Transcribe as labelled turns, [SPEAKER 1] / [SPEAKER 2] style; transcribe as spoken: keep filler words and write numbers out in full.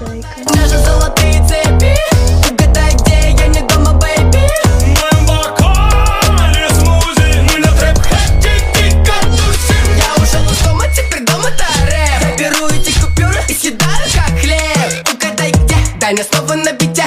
[SPEAKER 1] Угадай-ка.
[SPEAKER 2] Даже золотые цепи. Угадай, где я не дома, бэйби.
[SPEAKER 3] В моем бокале смузи. Мы на трэп-хэте дико тусим.
[SPEAKER 2] Я ушел из дома, теперь дома-то рэп. Я беру эти купюры и съедаю как хлеб. Угадай, где. Дай мне слово на бите.